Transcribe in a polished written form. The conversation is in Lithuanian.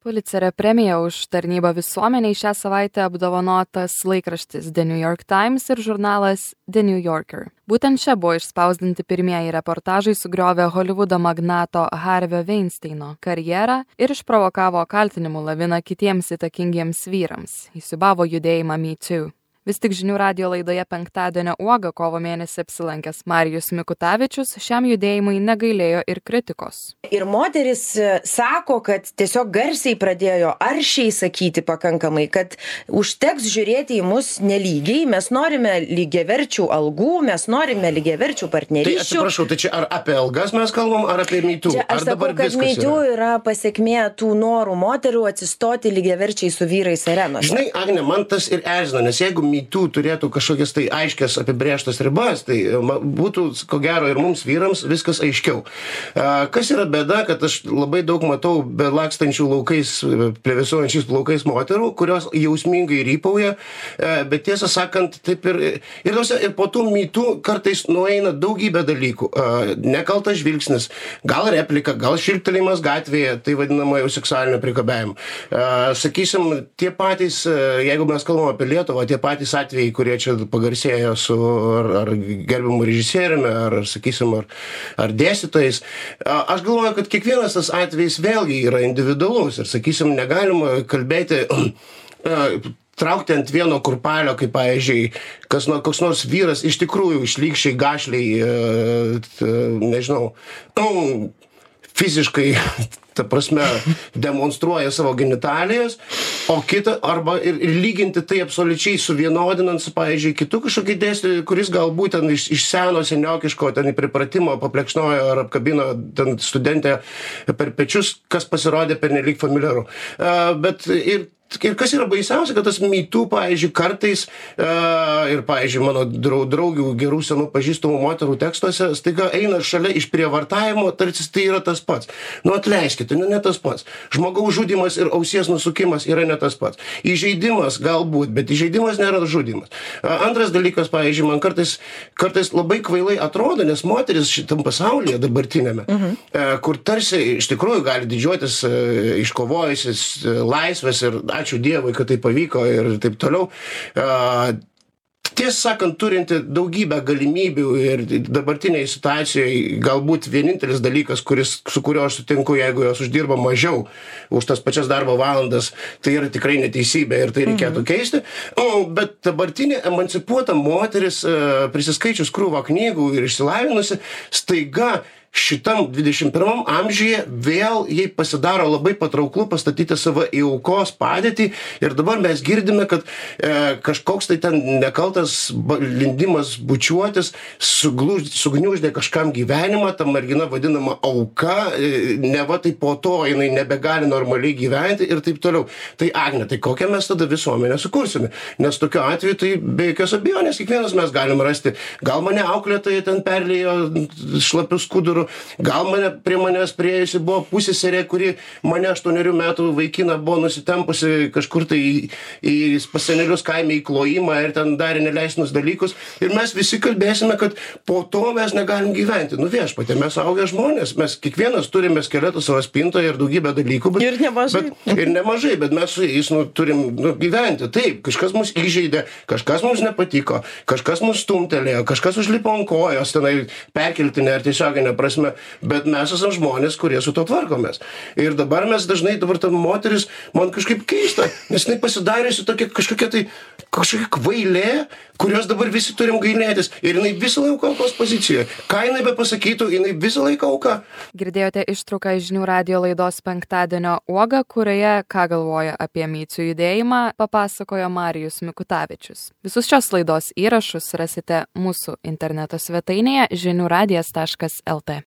Pulicerio premija už tarnybą visuomeniai šią savaitę apdovanotas laikraštis The New York Times ir žurnalas The New Yorker. Būtent čia buvo išspausdinti pirmieji reportažai sugriovę Holivudo magnato Harvio Weinsteino karjerą ir išprovokavo kaltinimų laviną kitiems įtakingiems vyrams. Įsiūbavo judėjimą Me Too. Vis tik žinių radijo laidoje Penktadienio uoga kovo mėnesį apsilankęs Marijus Mikutavičius šiam judėjimui negailėjo ir kritikos. Ir moteris sako, kad tiesiog garsiai pradėjo aršiai sakyti pakankamai, kad užteks žiūrėti į mus nelygiai, mes norime lygiaverčių algų, mes norime lygiaverčių partnerysčių. Tai atsiprašau, tai čia ar apie algas mes kalbam, ar apie Me Too? Čia aš sakau, kad Me Too yra pasiekmė tų norų moterų atsistoti lygiaverčiai su vyrais arenose. Žinai, Agne, man tas ir erzina, nes jeigu Me Too turėtų kažkokias tai aiškias apibrėžtas ribas, tai būtų, ko gero, ir mums vyrams viskas aiškiau. Kas yra bėda, kad aš labai daug matau belakstančių laukais, plevėsuojančiais plaukais moterų, kurios jausmingai rypauja, bet tiesą sakant, taip ir po tų Me Too kartais nueina daugybė dalykų. Nekaltas žvilgsnis, gal replika, gal šilptelėjimas gatvėje, tai vadinama jau seksualinio priekabiavimo. Sakysim, tie patys, jeigu mes kalbame apie Lietuvą, tie patys atvejai, kurie čia pagarsėjo su ar gerbiamu režisieriumi, ar sakysim, ar dėstytojais. Aš galvoju, kad kiekvienas tas atvejis vėlgi yra individualus ir, sakysim, negalima kalbėti traukti ant vieno kurpalio, kaip, pavyzdžiui, koks nors vyras iš tikrųjų šlykščiai, gašliai, nežinau, fiziškai, ta prasme, demonstruoja savo genitalijas, o kitą, arba ir lyginti tai absoliučiai suvienodinant su, pavyzdžiui, kitu kažkokį dėstytoją, kuris galbūt ten iš seno seniokiško ten priepratimo paplekšnojo ar apkabino ten studentę per pečius, kas pasirodė pernelyg familiaru. Bet ir kas yra baisiausia, kad tas Me Too, pavyzdžiui, kartais ir, pavyzdžiui, mano draugių gerų senų pažįstamų moterų tekstuose staiga eina šalia išprievartavimo, tarsi tai yra tas pats. Atleiskite, ne tas pats. Žmogaus žudymas ir ausies nusukimas yra ne tas pats. Įžeidimas galbūt, bet įžeidimas nėra žudymas. Antras dalykas, pavyzdžiui, man kartais labai kvailai atrodo, nes moteris šitam pasaulyje dabartinėme, kur tarsi iš tikrųjų gali didžiuotis iškovojusis laisvės ir ačiū Dievui, kad tai pavyko ir taip toliau. Tiesą sakant, turinti daugybę galimybių ir dabartiniai situacijoje galbūt vienintelis dalykas, su kuriuo aš sutinku, jeigu jos uždirba mažiau už tas pačias darbo valandas, tai yra tikrai neteisybė ir tai reikėtų keisti. Bet dabartinė emancipuota moteris, prisiskaičius krūvą knygų ir išsilavinusi, staiga šitam 21 amžiuje vėl jai pasidaro labai patrauklu pastatyti save į aukos padėtį ir dabar mes girdime, kad kažkoks tai ten nekaltas lindimas bučiuotis sugniuždė kažkam gyvenimą, ta mergina vadinama auka, neva tai po to jinai nebegali normaliai gyventi ir taip toliau. Tai Agne, tai kokią mes tada visuomenę sukursime? Nes tokiu atveju tai be jokios abejonės kiekvienas mes galim rasti. Gal mane auklėtojai ten perlėjo šlapių skudurų, gal prie manęs priėjusi buvo pusseserė, kuri mane 8 metų vaikiną buvo nusitempusi kažkur tai į pasenelius kaime į klojimą ir ten darė neleistinus dalykus. Ir mes visi kalbėsime, kad po to mes negalim gyventi. Viešpatie, mes augę žmonės, mes kiekvienas turime skeletų savo spintoje ir daugybę dalykų. Ir nemažai. Bet mes su jais turim gyventi. Taip, kažkas mus įžeidė, kažkas mums nepatiko, kažkas mus stumtelėjo, kažkas užlipo ant kojos, tenai perkeltinė ar tiesioginė prasme. Bet mes esame žmonės, kurie su to tvarkomės. Ir dabar ta moteris, man kažkaip keista, nes jinai pasidariusi kažkokia kvailė, kurios dabar visi turim gailėtis. Ir jinai visą laiką aukos pozicijoje. Ką jinai be pasakytų, jinai visą laiką auka. Girdėjote ištrauką iš žinių radijo laidos Penktadienio uoga, kurioje ką galvoja apie Me Too judėjimą, papasakojo Marijus Mikutavičius. Visus šios laidos įrašus rasite mūsų interneto svetainėje žiniųradijas.lt.